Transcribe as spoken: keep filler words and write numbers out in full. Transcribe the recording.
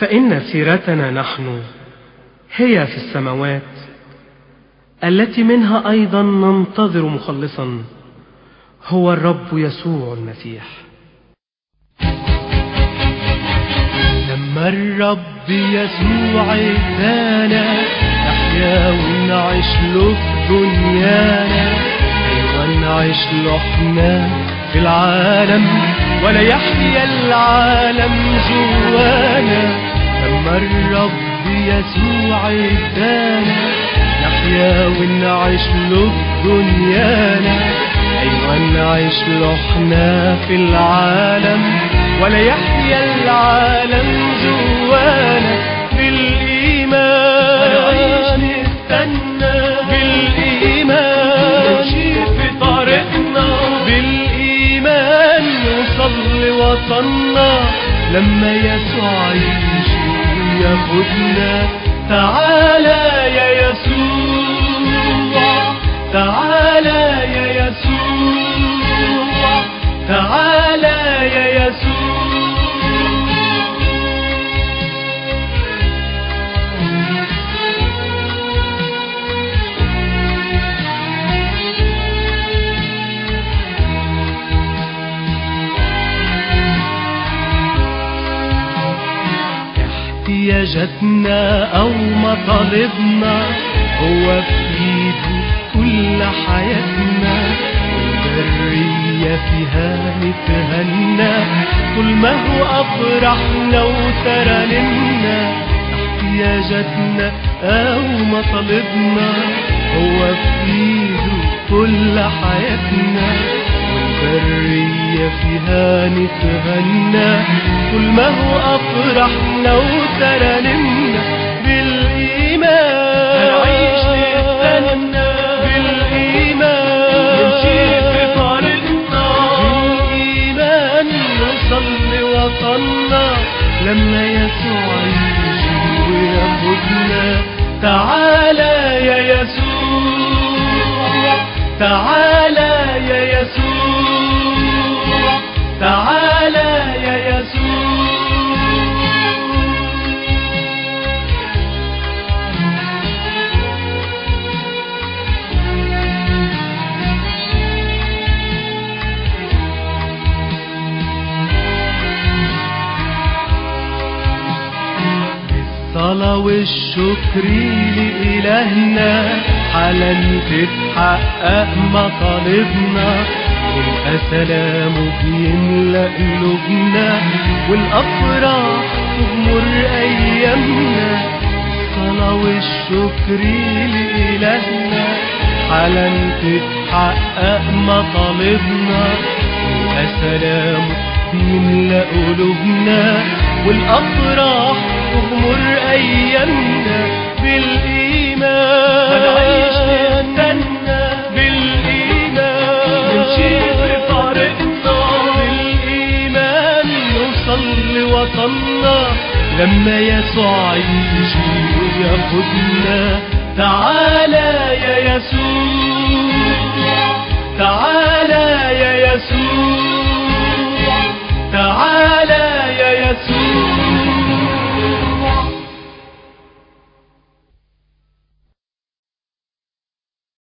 فإن سيرتنا نحن هي في السماوات التي منها أيضا ننتظر مخلصا هو الرب يسوع المسيح. لما الرب يسوع ادانا نحيا ونعيش له في دنيانا، أيوة نعيش له احنا في العالم ولا يحيا العالم جوانا. لما الرب يسوع ادانا نحيا ونعيش له في دنيانا، أيوة نعيش له احنا في العالم ولا يحيا العالم جوانا. بالإيمان هنعيش نستنى، بالإيمان نمشي في طريقنا، بالإيمان نوصل لوطننا لما يسوع يجي وياخدنا. تعالى يا يسوع، تعالى يا يسوع، تعالى يا يسوع. احتياجاتنا أو مطالبنا هو في إيده كل حياتنا، والبرية فيها نتهنى طول ما هو أفرحنا وترانمنا. احتياجاتنا أو مطالبنا هو في إيده كل حياتنا، والبرية فيها نتهنى كل ما هو أفرحنا وترانمنا. بالإيمان هنعيش نستنى، بالإيمان نمشي في طريقنا، بالإيمان نوصل لوطننا لما يسوع يجي وياخدنا. تعالى يا يسوع، تعالى يا يسوع، تعالى يا يسوع. بالصلاة والشكر لإلهنا حالا تتحقق مطالبنا، يبقى سلامه بيملأ قلوبنا والأفراح تغمر أيامنا. بالصلاة والشكر لإلهنا حالا تتحقق مطالبنا، يبقى سلامه بيملأ قلوبنا والأفراح تغمر أيامنا. بالإيمان هنعيش نستنى، بالإيمان نمشي في طريقنا، بالإيمان نوصل لوطننا لما يسوع يجي وياخدنا. تعالى يا يسوع،